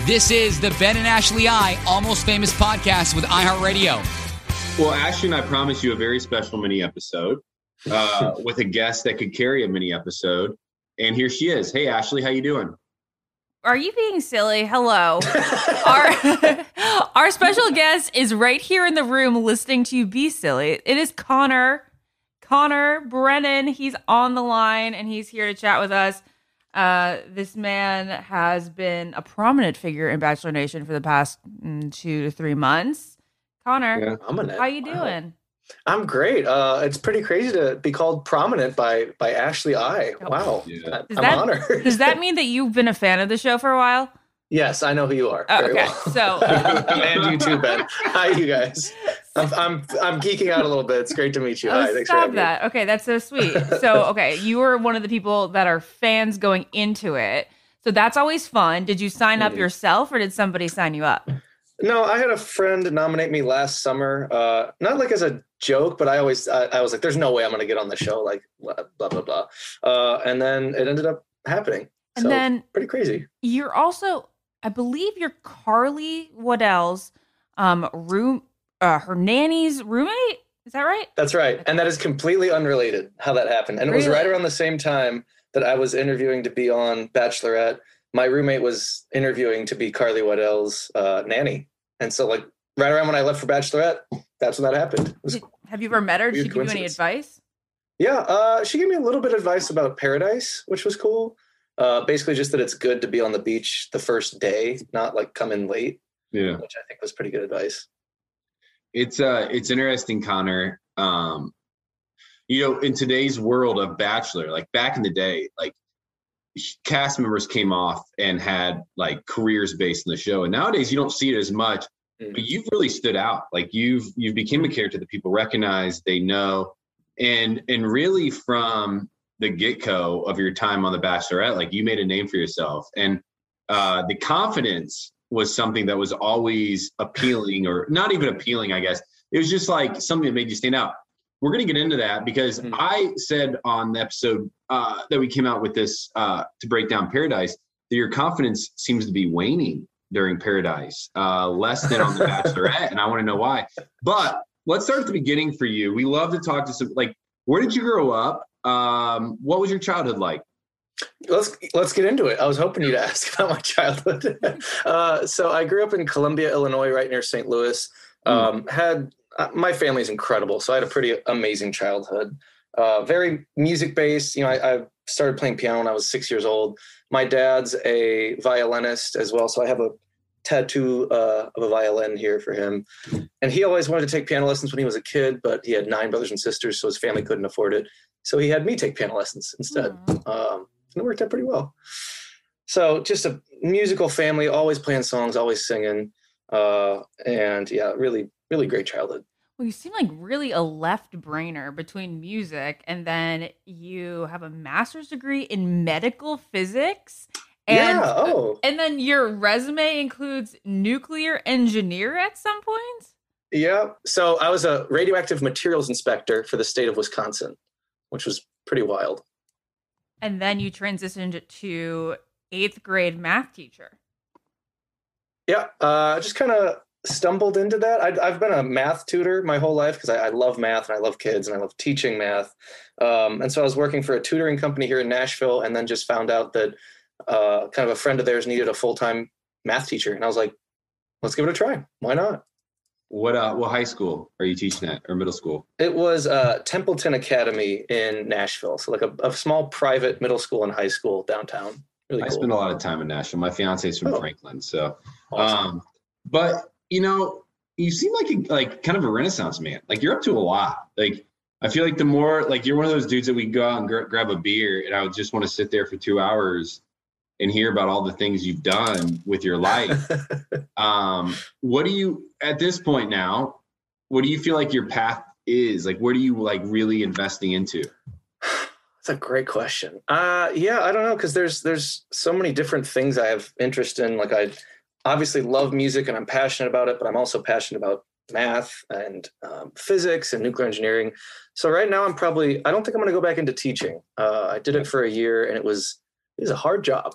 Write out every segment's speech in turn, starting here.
This is the Ben and Ashley I Almost Famous podcast with iHeartRadio. Well, Ashley and I promised you a very special mini episode with a guest that could carry a mini episode. And here she is. Hey, Ashley, how you doing? Are you being silly? Hello. Our special guest is right here in the room listening to you be silly. It is Connor Brennan. He's on the line and he's here to chat with us. This man has been a prominent figure in Bachelor Nation for the past 2 to 3 months. Connor, how you doing? I'm great. It's pretty crazy to be called prominent by Ashley I. Wow. Yeah. I'm honored. Does that mean that you've been a fan of the show for a while? Yes, I know who you are. Oh, okay. Well. So and you too, Ben. Hi, you guys. I'm geeking out a little bit. It's great to meet you. Hi, thanks for having me. Okay, that's so sweet. So, okay, you were one of the people that are fans going into it. So that's always fun. Did you sign up yourself or did somebody sign you up? No, I had a friend nominate me last summer. Not like as a joke, but I was like, there's no way I'm going to get on the show. Like blah, blah, blah. And then it ended up happening. And then pretty crazy. You're also, I believe you're Carly Waddell's her nanny's roommate. Is that right? That's right. And that is completely unrelated how that happened. And really? It was right around the same time that I was interviewing to be on Bachelorette. My roommate was interviewing to be Carly Waddell's nanny. And so like right around when I left for Bachelorette, that's when that happened. Have you ever met her? Did she give you any advice? Yeah. She gave me a little bit of advice about Paradise, which was cool. Basically just that it's good to be on the beach the first day, not like come in late. Yeah. Which I think was pretty good advice. It's interesting, Connor. In today's world of Bachelor, like back in the day, like cast members came off and had like careers based in the show. And nowadays you don't see it as much, but you've really stood out. Like you've become a character that people recognize, they know. And really from the get-go of your time on The Bachelorette, like you made a name for yourself. And the confidence was something that was always appealing, or not even appealing, I guess. It was just like something that made you stand out. We're going to get into that because I said on the episode that we came out with this to break down Paradise, that your confidence seems to be waning during Paradise, less than on The Bachelorette. And I want to know why. But let's start at the beginning for you. We love to talk to some, like, where did you grow up? What was your childhood like? Let's get into it. I was hoping you'd ask about my childhood. So I grew up in Columbia, Illinois, right near St. Louis. My family's incredible, so I had a pretty amazing childhood. Very music based. I started playing piano when I was 6 years old. My dad's a violinist as well, so I have a tattoo of a violin here for him. And he always wanted to take piano lessons when he was a kid, but he had 9 brothers and sisters, so his family couldn't afford it. So he had me take piano lessons instead. And it worked out pretty well. So just a musical family, always playing songs, always singing. And yeah, really, really great childhood. Well, you seem like really a left-brainer between music and then you have a master's degree in medical physics. And, and then your resume includes nuclear engineer at some point? Yeah. So I was a radioactive materials inspector for the state of Wisconsin, which was pretty wild. And then you transitioned to 8th grade math teacher. Yeah, I just kind of stumbled into that. I've been a math tutor my whole life because I love math and I love kids and I love teaching math. And so I was working for a tutoring company here in Nashville and then just found out that kind of a friend of theirs needed a full-time math teacher. And I was like, let's give it a try. Why not? What high school are you teaching at, or middle school? It was Templeton Academy in Nashville. So like a small private middle school and high school downtown. Really cool. I spend a lot of time in Nashville. My fiance is from Franklin. So, awesome. But you seem like kind of a Renaissance man. Like you're up to a lot. Like I feel like the more, like you're one of those dudes that we go out and grab a beer and I would just want to sit there for 2 hours and hear about all the things you've done with your life. What do you, at this point now, what do you feel like your path is? Like, where do you like really investing into? That's a great question. Yeah, I don't know. Cause there's so many different things I have interest in. Like I obviously love music and I'm passionate about it, but I'm also passionate about math and physics and nuclear engineering. So right now I don't think I'm going to go back into teaching. I did it for a year and it was a hard job.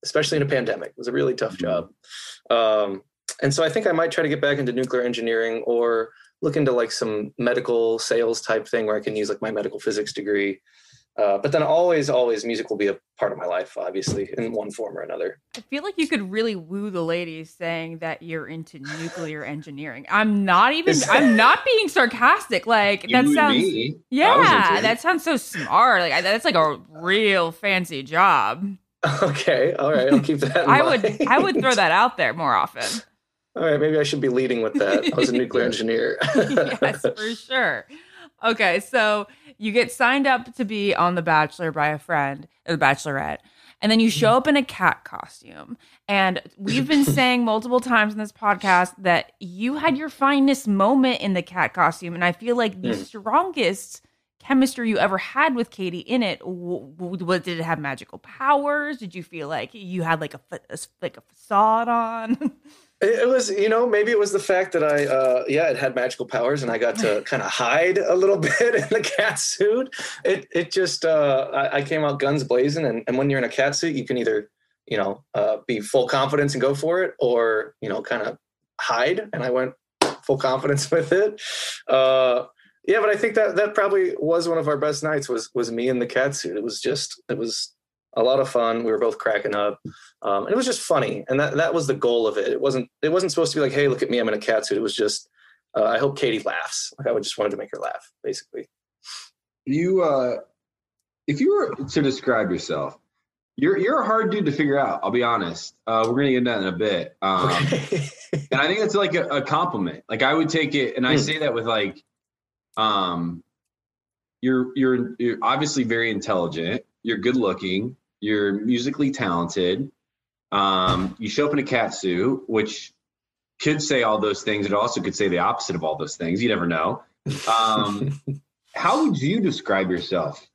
especially in a pandemic. It was a really tough job. And so I think I might try to get back into nuclear engineering or look into like some medical sales type thing where I can use like my medical physics degree. But then always music will be a part of my life, obviously, in one form or another. I feel like you could really woo the ladies saying that you're into nuclear engineering. I'm not being sarcastic. Like that sounds, yeah, that sounds so smart. Like that's like a real fancy job. Okay. All right. I'll keep that in mind. I would throw that out there more often. All right. Maybe I should be leading with that. I was a nuclear engineer. Yes, for sure. Okay. So you get signed up to be on The Bachelor by a friend, or The Bachelorette, and then you show up in a cat costume. And we've been saying multiple times in this podcast that you had your finest moment in the cat costume. And I feel like the strongest chemistry you ever had with Katie in it. Did it have magical powers? Did you feel like you had like a facade on? It was, maybe it was the fact that it had magical powers and I got to kind of hide a little bit in the cat suit. It just, I came out guns blazing. And when you're in a cat suit, you can either, be full confidence and go for it or, kind of hide. And I went full confidence with it. Yeah, but I think that probably was one of our best nights was me in the cat suit. It was a lot of fun. We were both cracking up. And it was just funny. And that was the goal of it. It wasn't supposed to be like, hey, look at me, I'm in a cat suit. It was just, I hope Katie laughs. Like I just wanted to make her laugh, basically. You, if you were to describe yourself, you're a hard dude to figure out. I'll be honest. We're going to get into that in a bit. Okay. And I think that's like a compliment. Like I would take it, and I say that with like, you're obviously very intelligent. You're good looking. You're musically talented. You show up in a cat suit, which could say all those things. It also could say the opposite of all those things. You never know. How would you describe yourself?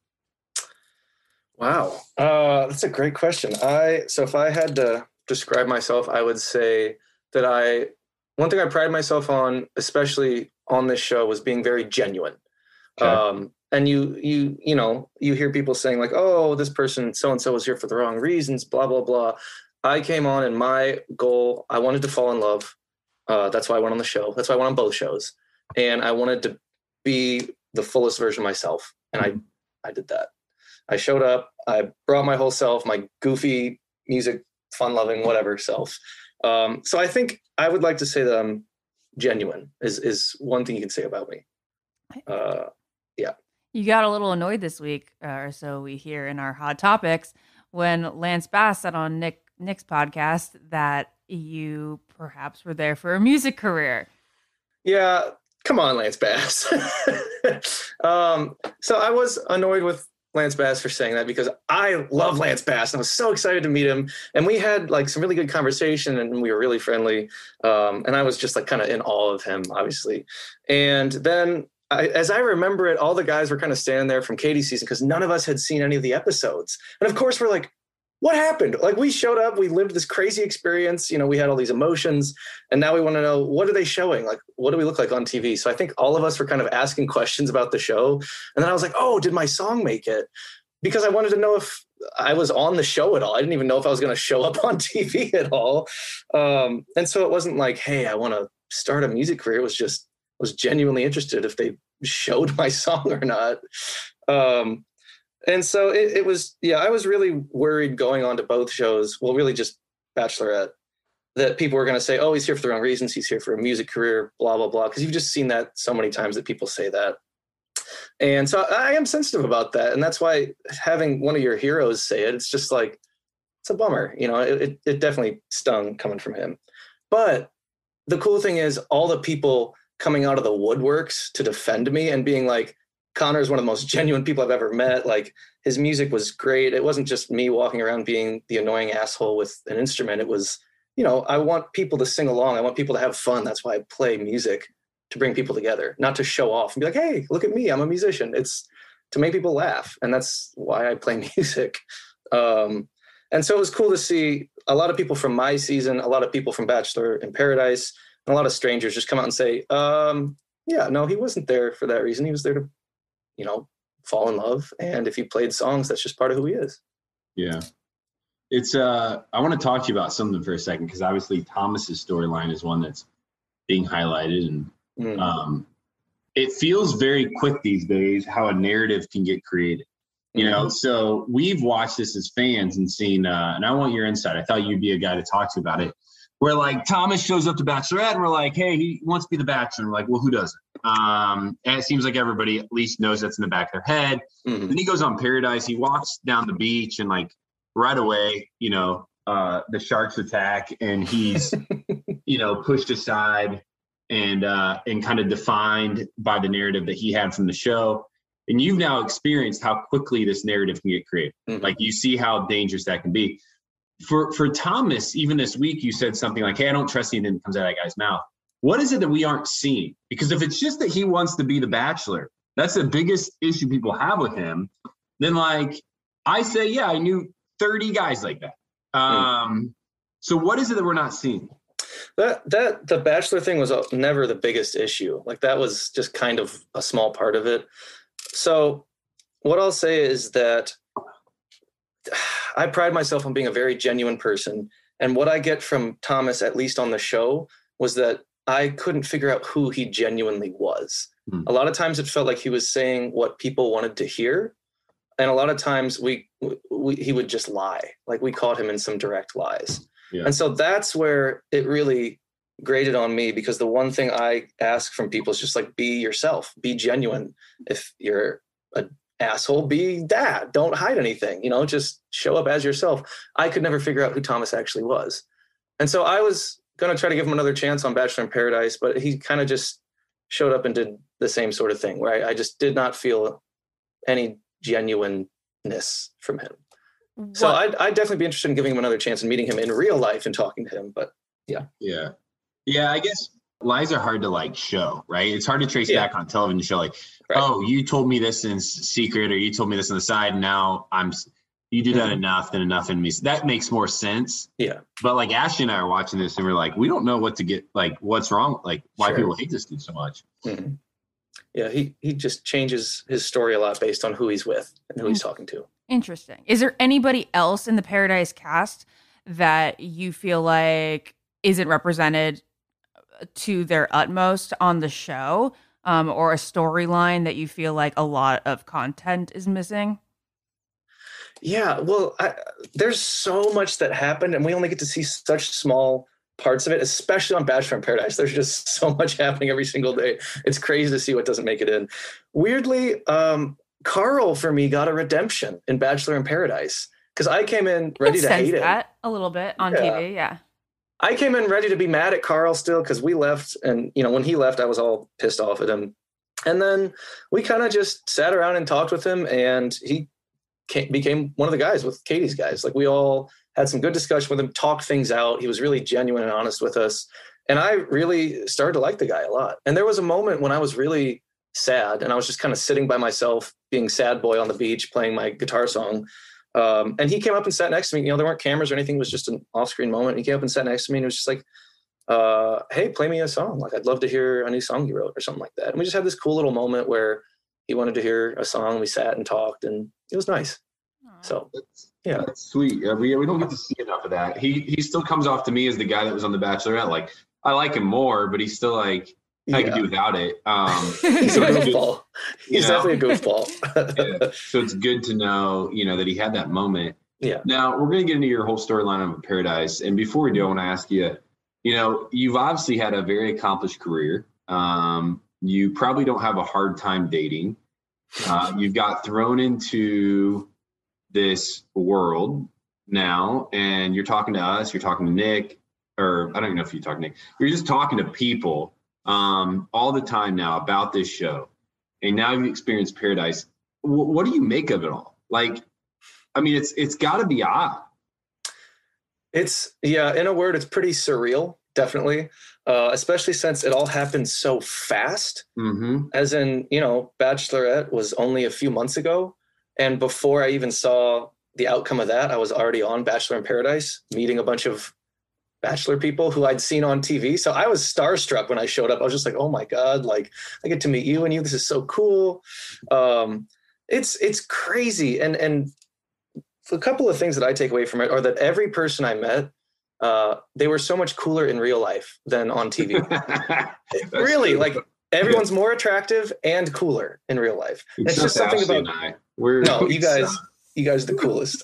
Wow. That's a great question. So if I had to describe myself, I would say that one thing I pride myself on, especially on this show, was being very genuine. Okay. And you hear people saying like, oh, this person, so-and-so was here for the wrong reasons, blah, blah, blah. I came on and my goal, I wanted to fall in love. That's why I went on the show. That's why I went on both shows. And I wanted to be the fullest version of myself. And I did that. I showed up, I brought my whole self, my goofy music, fun-loving, whatever self. So I think I would like to say that I'm genuine is one thing you can say about me. Yeah. You got a little annoyed this week, or so we hear in our Hot Topics, when Lance Bass said on Nick's podcast that you perhaps were there for a music career. Yeah, come on, Lance Bass. So I was annoyed with Lance Bass for saying that because I love Lance Bass and I was so excited to meet him. And we had like some really good conversation and we were really friendly. And I was just like kind of in awe of him, obviously. And then as I remember it, all the guys were kind of standing there from Katie's season because none of us had seen any of the episodes. And of course we're like, what happened? Like we showed up, we lived this crazy experience. We had all these emotions and now we want to know, what are they showing? Like, what do we look like on TV? So I think all of us were kind of asking questions about the show. And then I was like, oh, did my song make it? Because I wanted to know if I was on the show at all. I didn't even know if I was going to show up on TV at all. And so it wasn't like, hey, I want to start a music career. It was just, I was genuinely interested if they showed my song or not. And so it was, I was really worried going on to both shows. Well, really just Bachelorette, that people were going to say, oh, he's here for the wrong reasons. He's here for a music career, blah, blah, blah. Because you've just seen that so many times that people say that. And so I am sensitive about that. And that's why having one of your heroes say it, it's just like, it's a bummer. It definitely stung coming from him. But the cool thing is all the people coming out of the woodworks to defend me and being like, Connor is one of the most genuine people I've ever met. Like his music was great. It wasn't just me walking around being the annoying asshole with an instrument. It was, I want people to sing along. I want people to have fun. That's why I play music, to bring people together, not to show off and be like, hey, look at me, I'm a musician. It's to make people laugh. And that's why I play music. And so it was cool to see a lot of people from my season, a lot of people from Bachelor in Paradise, and a lot of strangers just come out and say, no, he wasn't there for that reason. He was there to, fall in love. And if he played songs, that's just part of who he is. Yeah. It's I want to talk to you about something for a second, because obviously Thomas's storyline is one that's being highlighted, and it feels very quick these days how a narrative can get created. You know, so we've watched this as fans and seen, and I want your insight. I thought you'd be a guy to talk to about it. Where like Thomas shows up to Bachelorette and we're like, hey, he wants to be the Bachelor. And we're like, well, who doesn't? And it seems like everybody at least knows that's in the back of their head. Then he goes on Paradise. He walks down the beach and like right away, you know, the sharks attack and he's, you know, pushed aside and kind of defined by the narrative that he had from the show. And you've now experienced how quickly this narrative can get created. Like you see how dangerous that can be. For Thomas, even this week, you said something like, hey, I don't trust anything that comes out of that guy's mouth. What is it that we aren't seeing? Because if it's just that he wants to be the Bachelor, that's the biggest issue people have with him. Then like, I say, yeah, I knew 30 guys like that. So what is it that we're not seeing? That the Bachelor thing was never the biggest issue. Like that was just kind of a small part of it. So what I'll say is that I pride myself on being a very genuine person. And what I get from Thomas, at least on the show, was that I couldn't figure out who he genuinely was. A lot of times it felt like he was saying what people wanted to hear. And a lot of times he would just lie. Like we caught him in some direct lies. Yeah. And so that's where it really grated on me, because the one thing I ask from people is just like, be yourself, be genuine. If you're an asshole, be that. Don't hide anything, you know, just show up as yourself. I could never figure out who Thomas actually was. And so I was going to try to give him another chance on Bachelor in Paradise, but he kind of just showed up and did the same sort of thing where I just did not feel any genuineness from him. What? So I'd definitely be interested in giving him another chance and meeting him in real life and talking to him. But yeah. Yeah, I guess lies are hard to like show, right? It's hard to trace back on a television show. Like, oh, you told me this in secret, or you told me this on the side. And now you do that enough in me. So that makes more sense. Yeah. But like Ashley and I are watching this and we're like, we don't know what to get, like what's wrong, like why people hate this dude so much. Yeah, he just changes his story a lot based on who he's with and who he's talking to. Interesting. Is there anybody else in the Paradise cast that you feel like isn't represented to their utmost on the show, or a storyline that you feel like a lot of content is missing? Yeah, well, there's so much that happened and we only get to see such small parts of it, especially on Bachelor in Paradise. There's just so much happening every single day. It's crazy to see what doesn't make it in. Weirdly, Carl for me got a redemption in Bachelor in Paradise, because I came in ready to hate it. That a little bit on TV, yeah. I came in ready to be mad at Carl still, because we left, and you know when he left, I was all pissed off at him. And then we kind of just sat around and talked with him, and he became one of the guys with Katie's guys. Like we all had some good discussion with him, talked things out. He was really genuine and honest with us. And I really started to like the guy a lot. And there was a moment when I was really sad and I was just kind of sitting by myself, being sad boy on the beach, playing my guitar song. And he came up and sat next to me. You know, there weren't cameras or anything. It was just an off-screen moment. He came up and sat next to me and it was just like, hey, play me a song. Like, I'd love to hear a new song you wrote or something like that. And we just had this cool little moment where he wanted to hear a song. We sat and talked and it was nice. So that's sweet. We don't get to see enough of that. He still comes off to me as the guy that was on The Bachelorette. Like, I like him more, but he's still like, I could do without it. He's a goofball. He's definitely a goofball. So it's good to know, you know, that he had that moment. Yeah. Now we're going to get into your whole storyline of Paradise. And before we do, I want to ask you, you know, you've obviously had a very accomplished career. You probably don't have a hard time dating. You've got thrown into this world now, and you're talking to us, you're talking to Nick, or I don't even know if you talk to Nick. You're just talking to people all the time now about this show. And now you've experienced Paradise. What do you make of it all? Like, I mean, it's got to be odd. It's, yeah, in a word, it's pretty surreal, definitely. Especially since it all happened so fast. As in, you know, Bachelorette was only a few months ago. And before I even saw the outcome of that, I was already on Bachelor in Paradise, meeting a bunch of Bachelor people who I'd seen on TV. So I was starstruck when I showed up. I was just like, oh my God, like I get to meet you and you. This is so cool. It's crazy. And a couple of things that I take away from it are that every person I met, they were so much cooler in real life than on TV. Really, true. like everyone's more attractive and cooler in real life. It's just something Ashley about. and I. We're You guys are the coolest.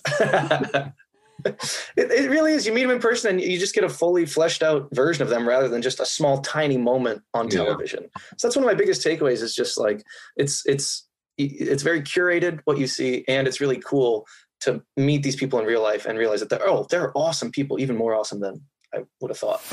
It really is. You meet them in person and you just get a fully fleshed out version of them rather than just a small, tiny moment on television. So that's one of my biggest takeaways is just like, it's very curated what you see. And it's really cool to meet these people in real life and realize that they're awesome people, even more awesome than I would have thought.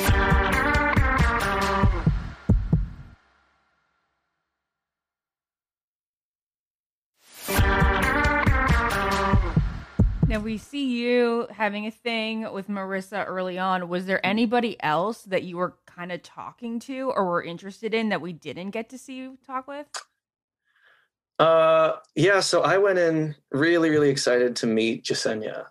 Now we see you having a thing with Marissa early on. Was there anybody else that you were kind of talking to or were interested in that we didn't get to see you talk with? Yeah, so I went in really, really excited to meet Jessenia.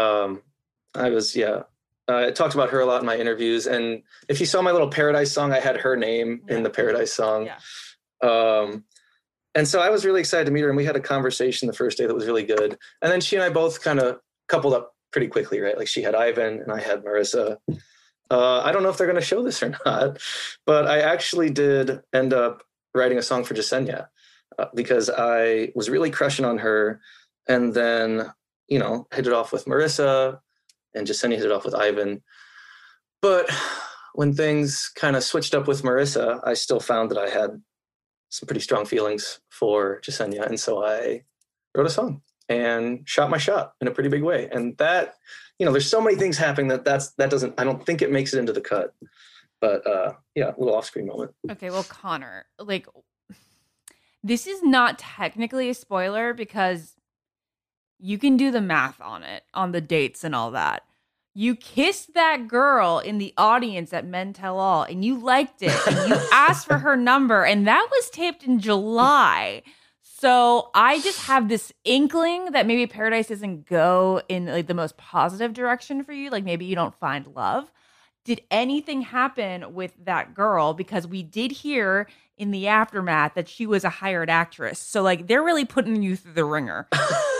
I talked about her a lot in my interviews. And if you saw my little Paradise song, I had her name in the Paradise song. Yeah. And so I was really excited to meet her, and we had a conversation the first day that was really good. And then she and I both kind of coupled up pretty quickly, right? Like she had Ivan and I had Marissa. I don't know if they're going to show this or not, but I actually did end up writing a song for Jessenia because I was really crushing on her, and then, hit it off with Marissa, and Jessenia hit it off with Ivan. But when things kind of switched up with Marissa, I still found that I had some pretty strong feelings for Jessenia. And so I wrote a song and shot my shot in a pretty big way. And that, there's so many things happening I don't think it makes it into the cut. But a little off-screen moment. Okay, well, Connor, this is not technically a spoiler because you can do the math on it, on the dates and all that. You kissed that girl in the audience at Men Tell All, and you liked it, and you asked for her number, and that was taped in July. So I just have this inkling that maybe Paradise doesn't go in the most positive direction for you. Like maybe you don't find love. Did anything happen with that girl? Because we did hear in the aftermath that she was a hired actress. So they're really putting you through the ringer.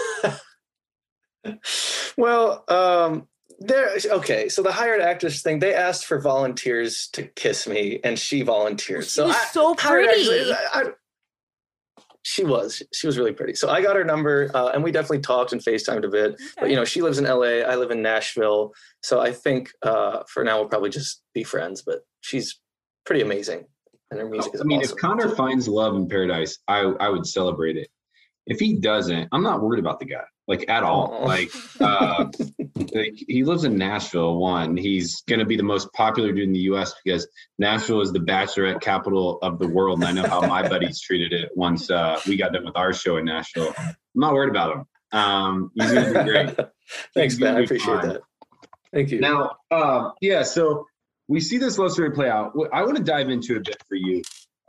Well, so the hired actress thing, they asked for volunteers to kiss me, and she volunteered. She was so pretty. She was really pretty. So I got her number, and we definitely talked and FaceTimed a bit. Okay. But she lives in LA, I live in Nashville. So I think for now we'll probably just be friends, but she's pretty amazing. And her music is awesome. If Connor finds love in Paradise, I would celebrate it. If he doesn't, I'm not worried about the guy, at all. He lives in Nashville. One, he's going to be the most popular dude in the U.S. because Nashville is the bachelorette capital of the world. And I know how my buddies treated it once we got done with our show in Nashville. I'm not worried about him. He's going to be great. Thanks, man. I appreciate that. Thank you. Now, so we see this love story play out. I want to dive into it a bit for you.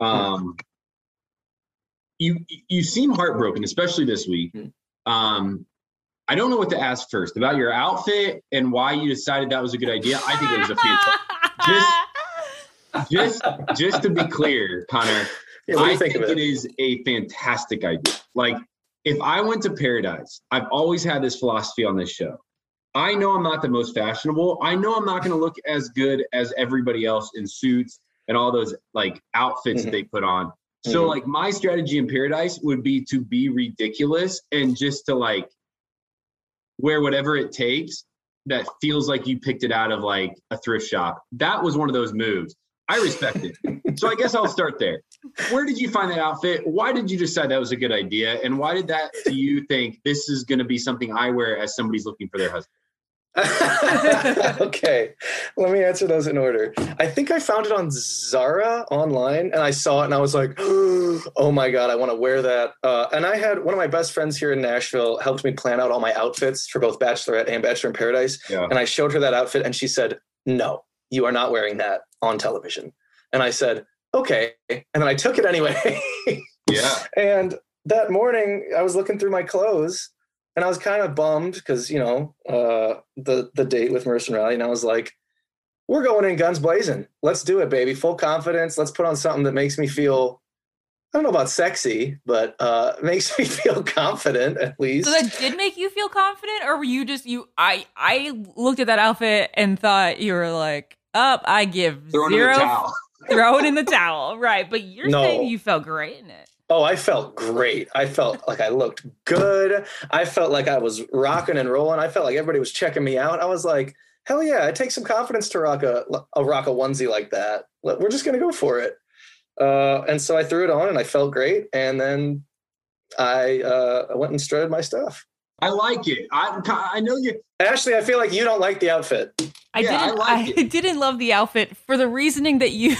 You seem heartbroken, especially this week. I don't know what to ask first about your outfit and why you decided that was a good idea. I think it was a fantastic. Just to be clear, Connor, I think it is a fantastic idea. If I went to Paradise, I've always had this philosophy on this show. I know I'm not the most fashionable. I know I'm not going to look as good as everybody else in suits and all those outfits that they put on. So my strategy in Paradise would be to be ridiculous and just to wear whatever it takes that feels like you picked it out of a thrift shop. That was one of those moves. I respect it. So I guess I'll start there. Where did you find that outfit? Why did you decide that was a good idea? And why did that do you think this is going to be something I wear as somebody's looking for their husband? Okay, let me answer those in order. I think I found it on Zara online, and I saw it and I was like, oh my God, I want to wear that. And I had one of my best friends here in Nashville helped me plan out all my outfits for both Bachelorette and Bachelor in Paradise. Yeah. And I showed her that outfit and she said, no, you are not wearing that on television. And I said, okay. And then I took it anyway. Yeah. And that morning I was looking through my clothes and I was kind of bummed because, the date with Marissa and Riley, and I was like, we're going in guns blazing. Let's do it, baby. Full confidence. Let's put on something that makes me feel I don't know about sexy, but makes me feel confident at least. So that did make you feel confident, or were you just I looked at that outfit and thought you were like, up, I give Throw it in zero. the towel. Throw it in the towel, right? But you're saying you felt great in it. Oh, I felt great. I felt like I looked good. I felt like I was rocking and rolling. I felt like everybody was checking me out. I was like, hell yeah, it takes some confidence to rock a onesie like that. We're just gonna go for it. And so I threw it on and I felt great. And then I went and strutted my stuff. I like it. I know you. Ashley, I feel like you don't like the outfit. I didn't love the outfit for the reasoning that you.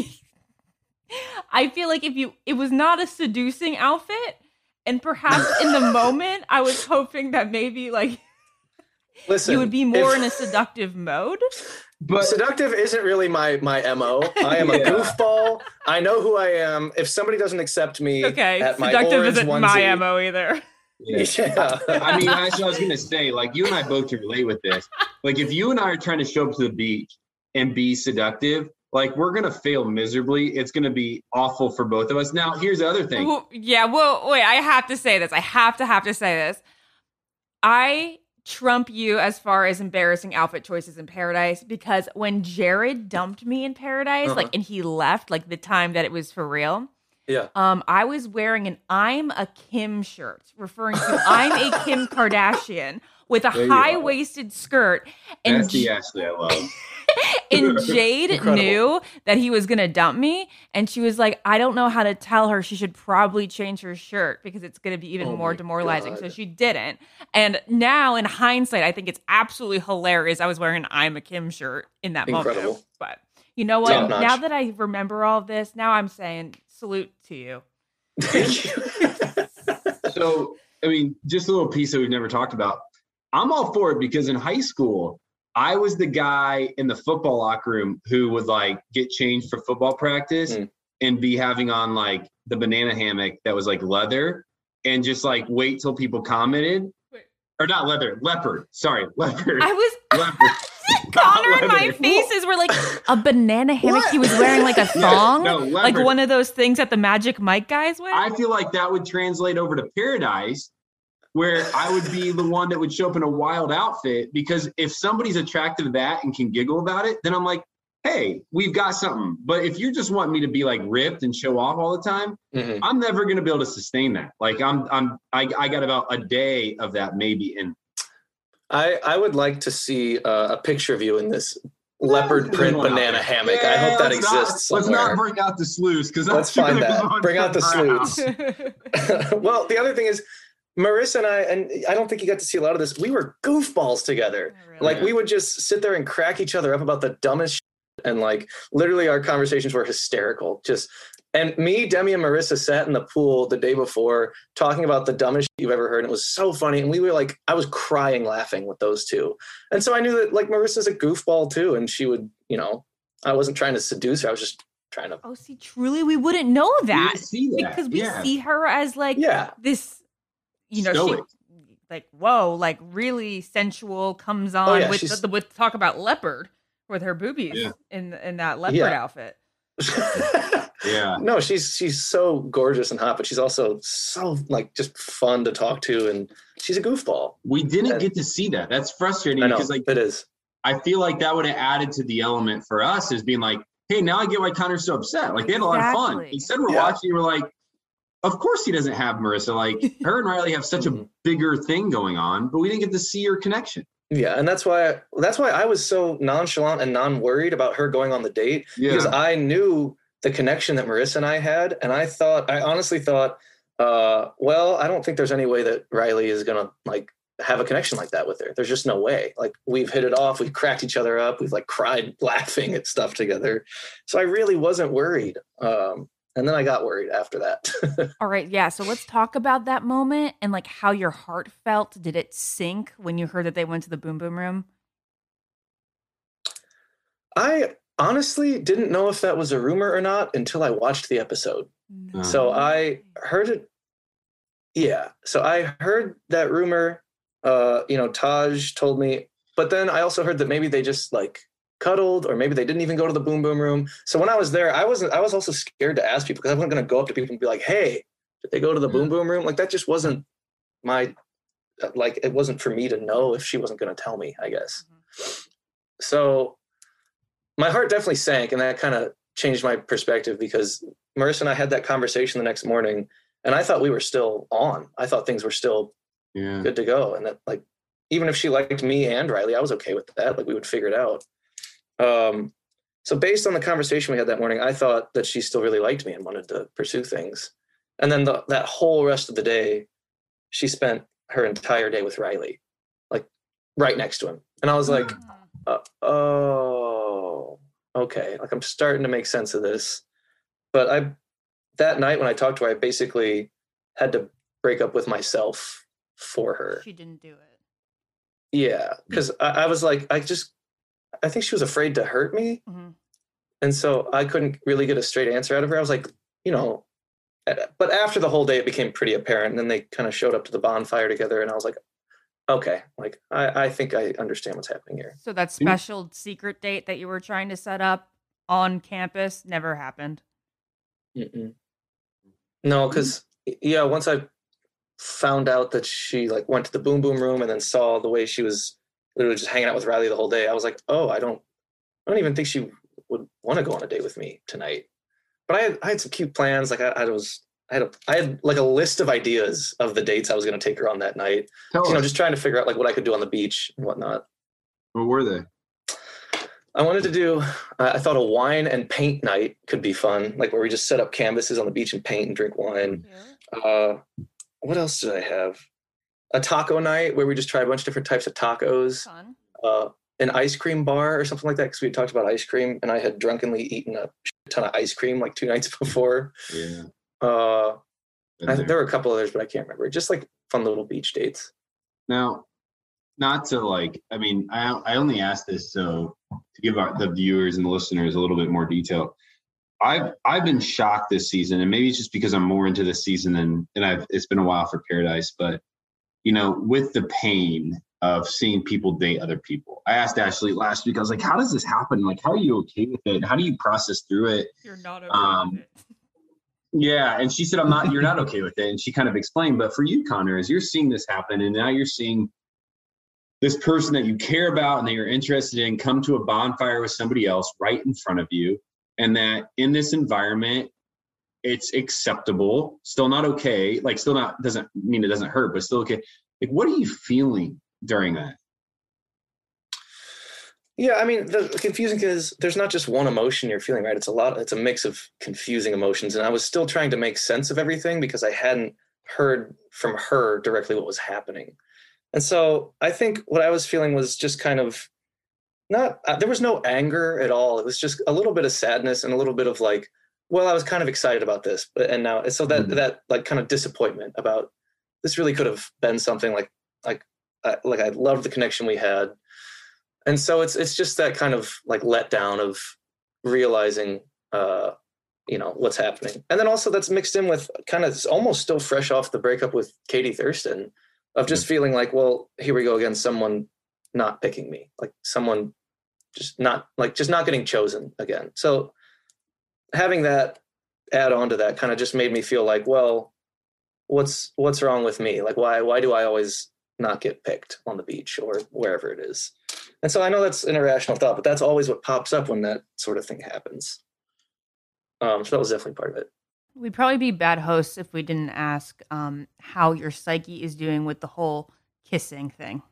I feel like it was not a seducing outfit, and perhaps in the moment I was hoping that maybe like Listen, you would be more in a seductive mode. But seductive isn't really my MO. I am a goofball. I know who I am. If somebody doesn't accept me, at my seductive orange isn't onesie, my MO either. Yeah. I mean, actually, I was going to say, like, you and I both can relate with this. Like, if you and I are trying to show up to the beach and be seductive, like, we're going to fail miserably. It's going to be awful for both of us. Now, here's the other thing. Well, wait, I have to say this. I have to say this. I trump you as far as embarrassing outfit choices in Paradise, because when Jared dumped me in Paradise, like, and he left, like, the time that it was for real. Yeah. I was wearing an I'm a Kim shirt, referring to I'm a Kim Kardashian with a high-waisted skirt. And That's the Ashley I love. And Jade knew that he was going to dump me. And she was like, I don't know how to tell her she should probably change her shirt because it's going to be even more demoralizing. So she didn't. And now in hindsight, I think it's absolutely hilarious. I was wearing an I'm a Kim shirt in that moment. But you know what? Now that I remember all of this, now I'm saying salute to you. Thank you. So, I mean, just a little piece that we've never talked about. I'm all for it because in high school, I was the guy in the football locker room who would like get changed for football practice and be having on like the banana hammock that was like leather and just like wait till people commented. Or not leather, leopard. Sorry, leopard. I was leopard. Connor and my faces were like a banana hammock. He was wearing like a thong, like one of those things that the Magic Mike guys wear. I feel like that would translate over to Paradise, where I would be the one that would show up in a wild outfit, because if somebody's attracted to that and can giggle about it, then I'm like, hey, we've got something. But if you just want me to be like ripped and show off all the time, I'm never going to be able to sustain that. Like I got about a day of that maybe in. I would like to see a picture of you in this leopard print banana hammock. I hope that exists somewhere. Let's not bring out the sleuths, because let's find that. Bring out the sleuths. Well, the other thing is, Marissa and I don't think you got to see a lot of this. We were goofballs together. Oh, really? Like we would just sit there and crack each other up about the dumbest shit, and like literally our conversations were hysterical. And me, Demi, and Marissa sat in the pool the day before talking about the dumbest shit you've ever heard. And it was so funny. And we were like, I was crying laughing with those two. And so I knew that like Marissa's a goofball too. And she would, I wasn't trying to seduce her. I was just trying to. Oh, see, truly, we wouldn't know that, see that. Because we see her as like this, she like, whoa, like really sensual, comes on with talk about leopard with her boobies in that leopard outfit. Yeah. No, she's so gorgeous and hot, but she's also so like just fun to talk to, and she's a goofball. We didn't get to see that. That's frustrating because like it is. I feel like that would have added to the element for us as being like, hey, now I get why Connor's so upset. Like they had a lot of fun. Instead we're watching, we're like, of course he doesn't have Marissa. Like her and Riley have such a bigger thing going on, but we didn't get to see her connection. Yeah, and that's why I was so nonchalant and non-worried about her going on the date, because I knew the connection that Marissa and I had, and I honestly thought, well, I don't think there's any way that Riley is gonna like have a connection like that with her. There's just no way. Like we've hit it off, we've cracked each other up, we've like cried laughing at stuff together. So I really wasn't worried. And then I got worried after that. All right. Yeah. So let's talk about that moment and like how your heart felt. Did it sink when you heard that they went to the Boom Boom Room? I honestly didn't know if that was a rumor or not until I watched the episode. No. So I heard it. Yeah. So I heard that rumor, Taj told me, but then I also heard that maybe they just like cuddled, or maybe they didn't even go to the boom boom room. So when I was there, I was also scared to ask people because I wasn't going to go up to people and be like, hey, did they go to the boom boom room? Like that just wasn't it wasn't for me to know if she wasn't going to tell me, I guess. So my heart definitely sank, and that kind of changed my perspective because Marissa and I had that conversation the next morning, and I thought we were still on. I thought things were still good to go. And that, like, even if she liked me and Riley, I was okay with that. Like, we would figure it out. So based on the conversation we had that morning, I thought that she still really liked me and wanted to pursue things. And then that whole rest of the day, she spent her entire day with Riley, like right next to him. And I was like, oh, okay. Like, I'm starting to make sense of this. But that night when I talked to her, I basically had to break up with myself for her. She didn't do it. Yeah. Because I was like, I think she was afraid to hurt me. Mm-hmm. And so I couldn't really get a straight answer out of her. I was like, but after the whole day, it became pretty apparent. And then they kind of showed up to the bonfire together. And I was like, okay, like, I think I understand what's happening here. So that special secret date that you were trying to set up on campus never happened? Mm-mm. No, because, once I found out that she, like, went to the boom boom room and then saw the way she was literally just hanging out with Riley the whole day, I was like, oh, I don't even think she would want to go on a date with me tonight. But I had some cute plans. Like, I had like a list of ideas of the dates I was going to take her on that night. Just trying to figure out like what I could do on the beach and whatnot. What were they? I wanted to do, I thought a wine and paint night could be fun. Like where we just set up canvases on the beach and paint and drink wine. Yeah. What else did I have? A taco night where we just try a bunch of different types of tacos. Fun. An ice cream bar or something like that, because we had talked about ice cream, and I had drunkenly eaten a ton of ice cream like 2 nights before. Yeah. There were a couple others, but I can't remember. Just like fun little beach dates. Now, not to like, I mean, I only asked this so to give the viewers and the listeners a little bit more detail. I've been shocked this season, and maybe it's just because I'm more into this season than it's been a while for Paradise, but with the pain of seeing people date other people. I asked Ashley last week, I was like, how does this happen? Like, how are you okay with it? How do you process through it? You're not okay with it. Yeah. And she said, you're not okay with it. And she kind of explained, but for you, Connor, as you're seeing this happen, and now you're seeing this person that you care about and that you're interested in come to a bonfire with somebody else right in front of you. And that in this environment, it's acceptable, still not okay. Like still not, doesn't mean it doesn't hurt, but still okay. Like, what are you feeling during that? Yeah, I mean, the confusing is there's not just one emotion you're feeling, right? It's a mix of confusing emotions. And I was still trying to make sense of everything because I hadn't heard from her directly what was happening. And so I think what I was feeling was just kind of there was no anger at all. It was just a little bit of sadness and a little bit of like, well, I was kind of excited about this, and now, so that like kind of disappointment about this really could have been something like I loved the connection we had. And so it's just that kind of like letdown of realizing, what's happening. And then also that's mixed in with kind of almost still fresh off the breakup with Katie Thurston of just feeling like, well, here we go again. Someone not picking me, like someone just not getting chosen again. So having that add on to that kind of just made me feel like, well, what's wrong with me? Like, why do I always not get picked on the beach or wherever it is? And so I know that's an irrational thought, but that's always what pops up when that sort of thing happens. So that was definitely part of it. We'd probably be bad hosts if we didn't ask how your psyche is doing with the whole kissing thing.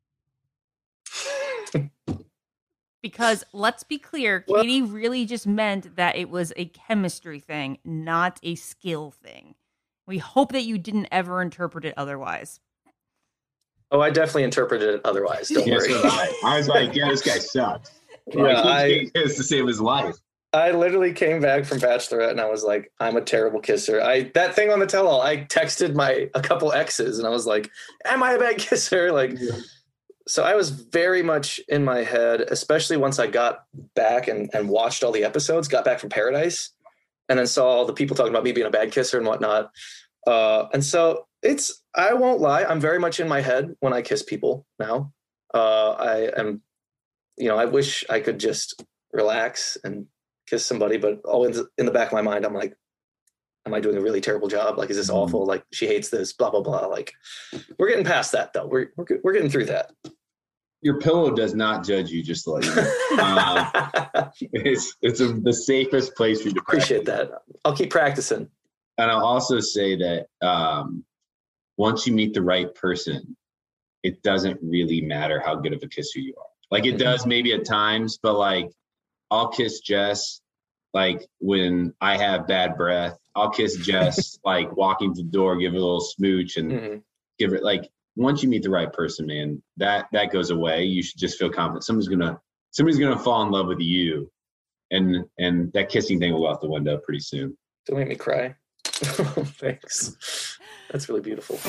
Because let's be clear, Katie really just meant that it was a chemistry thing, not a skill thing. We hope that you didn't ever interpret it otherwise. Oh, I definitely interpreted it otherwise. Don't worry. I was like, yeah, this guy sucks. He has to save his life. I literally came back from Bachelorette and I was like, I'm a terrible kisser. That thing on the tell-all, I texted a couple exes and I was like, am I a bad kisser? So I was very much in my head, especially once I got back and watched all the episodes, got back from Paradise, and then saw all the people talking about me being a bad kisser and whatnot. And so I won't lie, I'm very much in my head when I kiss people now. I am I wish I could just relax and kiss somebody, but always in the back of my mind, I'm like, am I doing a really terrible job? Like, is this awful? Like, she hates this, blah, blah, blah. Like, we're getting past that though. We're getting through that. Your pillow does not judge you, just to let you know. It's the safest place for you to appreciate that. I'll keep practicing. And I'll also say that once you meet the right person, it doesn't really matter how good of a kisser you are. Like, it does maybe at times, but like, I'll kiss Jess like when I have bad breath. I'll kiss Jess like walking to the door, give her a little smooch, and give it like. Once you meet the right person, man, that goes away. You should just feel confident. Somebody's gonna fall in love with you, and that kissing thing will go out the window pretty soon. Don't make me cry. Thanks. That's really beautiful.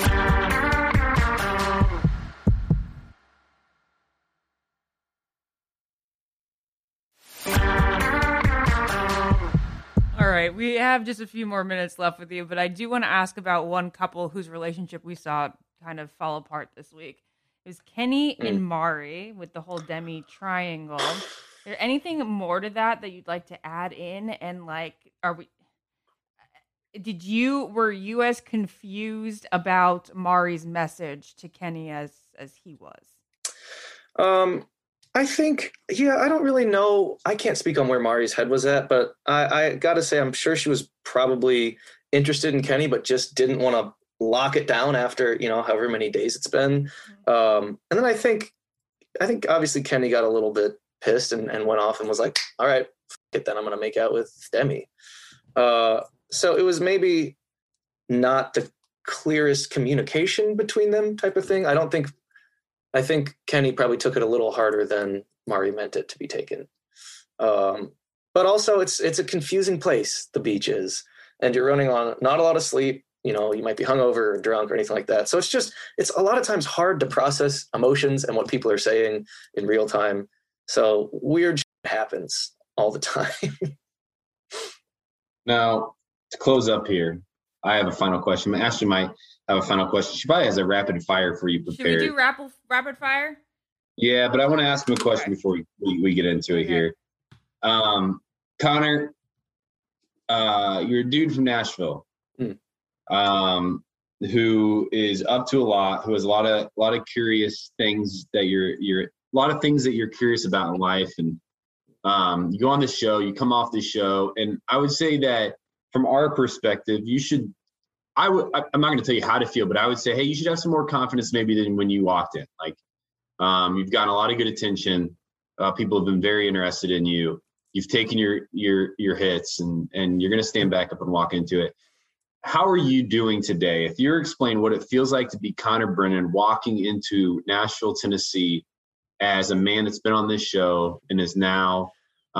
All right, we have just a few more minutes left with you, but I do want to ask about one couple whose relationship we saw kind of fall apart this week. It was Kenny and Mari with the whole Demi triangle. Is there anything more to that you'd like to add in? And like, were you as confused about Mari's message to Kenny as he was? I think, I don't really know. I can't speak on where Mari's head was at, but I gotta say, I'm sure she was probably interested in Kenny, but just didn't want to lock it down after, however many days it's been. And then I think obviously Kenny got a little bit pissed and went off and was like, all right, f it, then I'm going to make out with Demi. So it was maybe not the clearest communication between them type of thing. I think Kenny probably took it a little harder than Mari meant it to be taken. But also it's a confusing place, the beach is, and you're running on not a lot of sleep. You might be hungover or drunk or anything like that. So it's a lot of times hard to process emotions and what people are saying in real time. So weird shit happens all the time. Now, to close up here, I have a final question. Ashley might have a final question. She probably has a rapid fire for you prepared. Should we do rapid fire? Yeah, but I want to ask him a question before we get into it here. Connor, you're a dude from Nashville. Who is up to a lot, who has a lot of curious things that you're curious about in life. And you go on the show, you come off the show, and I would say that from our perspective, I'm not going to tell you how to feel, but I would say, hey, you should have some more confidence maybe than when you walked in. Like, you've gotten a lot of good attention. People have been very interested in you. You've taken your hits, and you're going to stand back up and walk into it. How are you doing today? If you're explaining what it feels like to be Connor Brennan walking into Nashville, Tennessee, as a man that's been on this show and is now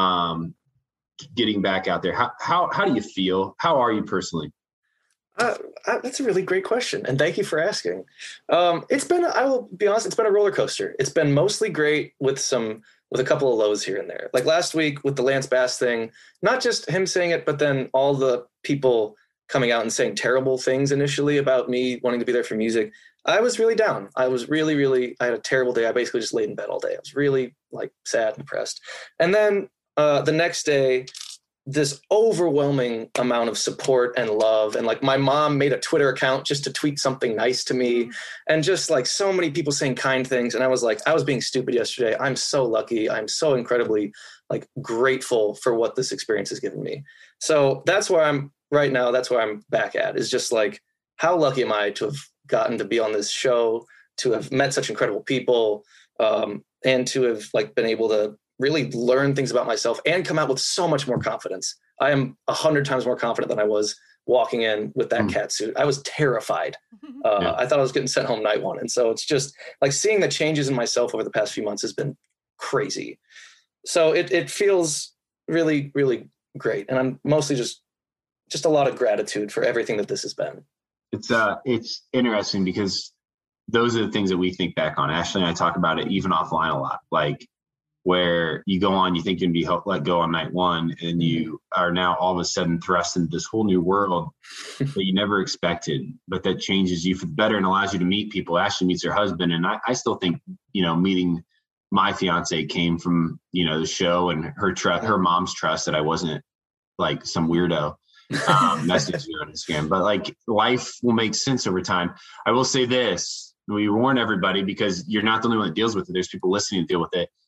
getting back out there, how do you feel? How are you personally? That's a really great question, and thank you for asking. I will be honest, it's been a roller coaster. It's been mostly great with a couple of lows here and there. Like last week with the Lance Bass thing, not just him saying it, but then all the people coming out and saying terrible things initially about me wanting to be there for music. I was really down. I was really, really, I had a terrible day. I basically just laid in bed all day. I was really like sad and depressed. And then the next day, this overwhelming amount of support and love. And like my mom made a Twitter account just to tweet something nice to me, and just like so many people saying kind things. And I was like, I was being stupid yesterday. I'm so lucky. I'm so incredibly like grateful for what this experience has given me. So that's where I'm right now. That's where I'm back at, is just like, how lucky am I to have gotten to be on this show, to have met such incredible people, and to have like been able to really learn things about myself and come out with so much more confidence. I am 100 times more confident than I was walking in with that cat suit. I was terrified. I thought I was getting sent home night one. And so it's just like seeing the changes in myself over the past few months has been crazy. So it feels really, really great. And I'm mostly just a lot of gratitude for everything that this has been. It's interesting because those are the things that we think back on. Ashley and I talk about it even offline a lot, like where you go on, you think you're going to be let go on night one, and you are now all of a sudden thrust into this whole new world that you never expected, but that changes you for the better and allows you to meet people. Ashley meets her husband. And I still think, meeting my fiance came from, the show and her mom's trust that I wasn't like some weirdo message you on Instagram. But like life will make sense over time. I will say this. We warn everybody because you're not the only one that deals with it. There's people listening to deal with it.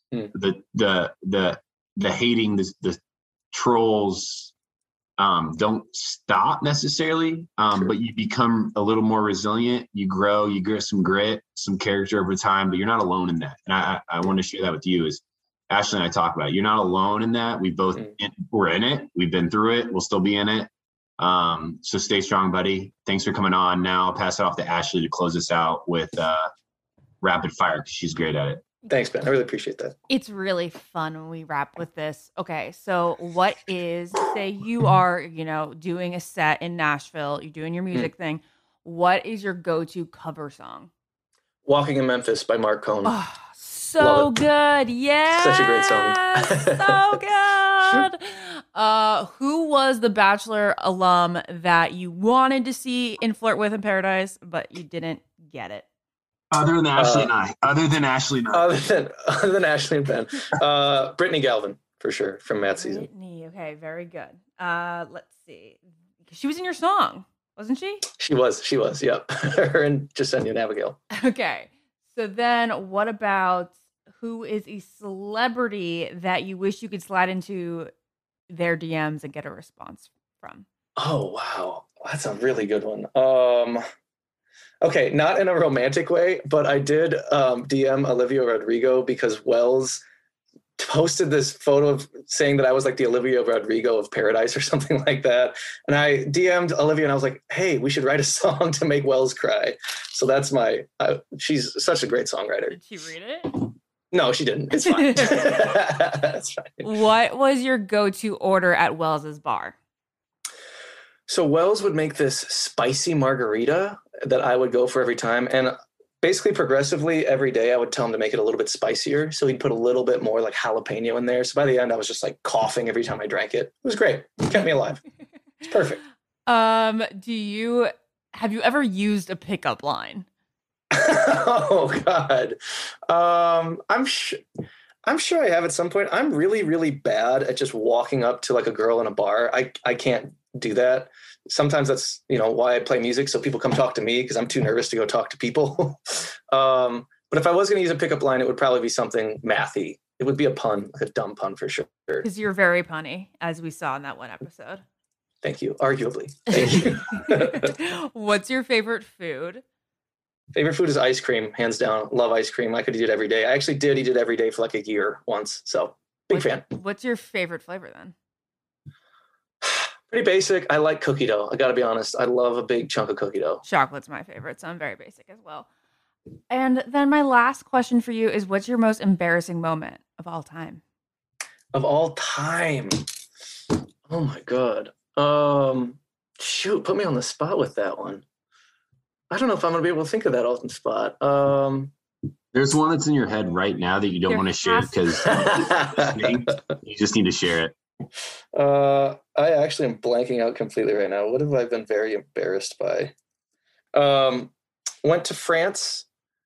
The hating, the trolls, don't stop necessarily, but you become a little more resilient. You grow, you get some grit, some character over time, but you're not alone in that. And I want to share that with you. Is Ashley and I talk about it. You're not alone in that. We both we're in it. We've been through it. We'll still be in it. So stay strong, buddy. Thanks for coming on. Now I'll pass it off to Ashley to close us out with rapid fire because she's great at it. Thanks, Ben. I really appreciate that. It's really fun when we wrap with this. Okay, so say you are, doing a set in Nashville, you're doing your music thing. What is your go-to cover song? Walking in Memphis by Mark Cohn. Oh, so good. Yeah. Such a great song. So good. Who was the Bachelor alum that you wanted to see in Flirt with in Paradise, but you didn't get it? Other than Ashley and I. Other than Ashley and Ben. Brittany Galvin, for sure, from Matt's season. Brittany, okay, very good. Let's see. She was in your song, wasn't she? She was, yep. Her and Jasenia and Abigail. Okay. So then what about who is a celebrity that you wish you could slide into their DMs and get a response from? Oh, wow. That's a really good one. Okay, not in a romantic way, but I did DM Olivia Rodrigo because Wells posted this photo of saying that I was like the Olivia Rodrigo of Paradise or something like that. And I DM'd Olivia and I was like, hey, we should write a song to make Wells cry. So that's she's such a great songwriter. Did she read it? No, she didn't. It's fine. That's fine. What was your go-to order at Wells's bar? So Wells would make this spicy margarita that I would go for every time. And basically progressively every day I would tell him to make it a little bit spicier. So he'd put a little bit more like jalapeno in there. So by the end I was just like coughing every time I drank it. It was great. It kept me alive. It's perfect. Have you ever used a pickup line? Oh God. I'm sure I have at some point. I'm really, really bad at just walking up to like a girl in a bar. I can't do that. Sometimes that's, why I play music. So people come talk to me because I'm too nervous to go talk to people. But if I was going to use a pickup line, it would probably be something mathy. It would be a pun, like a dumb pun for sure. Because you're very punny, as we saw in that one episode. Thank you. Arguably. Thank you. What's your favorite food? Favorite food is ice cream, hands down. Love ice cream. I could eat it every day. I actually did eat it every day for like a year once. So big fan. What's your favorite flavor then? Pretty basic. I like cookie dough. I got to be honest. I love a big chunk of cookie dough. Chocolate's my favorite, so I'm very basic as well. And then my last question for you is, what's your most embarrassing moment of all time? Of all time? Oh my God. Shoot, put me on the spot with that one. I don't know if I'm going to be able to think of that off the spot. There's one that's in your head right now that you don't want to share because you just need to share it. I actually am blanking out completely right now. What have I been very embarrassed by? Went to France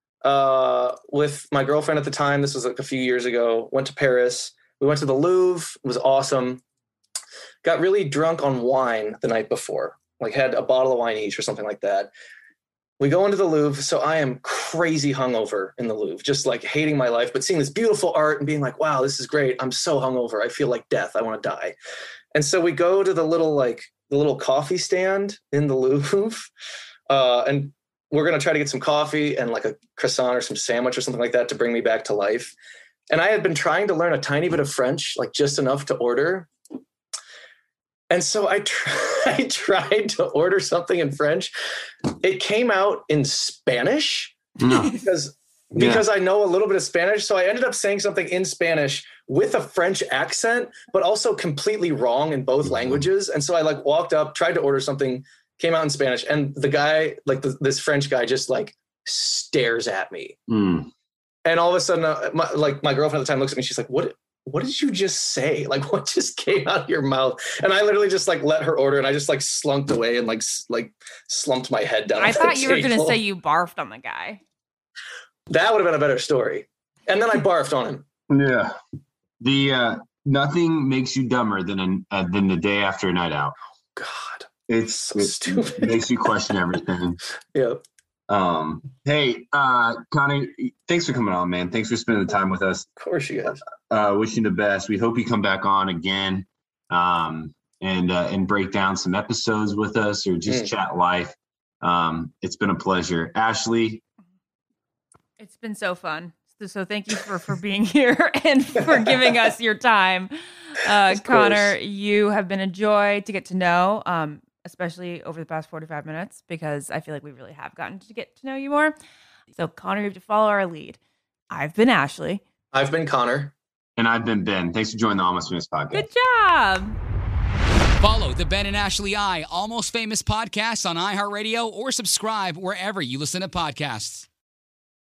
with my girlfriend at the time. This was like a few years ago. Went to Paris. We went to the Louvre. It was awesome. Got really drunk on wine the night before. Like had a bottle of wine each or something like that. We go into the Louvre. So I am crazy hungover in the Louvre, just like hating my life, but seeing this beautiful art and being like, wow, this is great. I'm so hungover. I feel like death. I want to die. And so we go to the little coffee stand in the Louvre. And we're going to try to get some coffee and like a croissant or some sandwich or something like that to bring me back to life. And I had been trying to learn a tiny bit of French, like just enough to order. And so I tried to order something in French. It came out in Spanish because I know a little bit of Spanish. So I ended up saying something in Spanish with a French accent, but also completely wrong in both languages. And so I like walked up, tried to order something, came out in Spanish. And the guy, like this French guy just like stares at me. And all of a sudden, my girlfriend at the time looks at me. She's like, what did you just say? Like, what just came out of your mouth? And I literally just like let her order and I just like slunked away and like slumped my head down. I thought you were going to say you barfed on the guy. That would have been a better story. And then I barfed on him. Yeah. The nothing makes you dumber than the day after a night out. God, It's so stupid. It makes you question everything. Yeah. Hey, Connor, thanks for coming on, man. Thanks for spending the time with us. Of course you guys. Wishing the best. We hope you come back on again, and break down some episodes with us or just chat life. It's been a pleasure. Ashley. It's been so fun. So thank you for being here and for giving us your time. Connor, you have been a joy to get to know, especially over the past 45 minutes, because I feel like we really have gotten to get to know you more. So Connor, you have to follow our lead. I've been Ashley. I've been Connor. And I've been Ben. Thanks for joining the Almost Famous podcast. Good job. Follow the Ben and Ashley I Almost Famous podcast on iHeartRadio or subscribe wherever you listen to podcasts.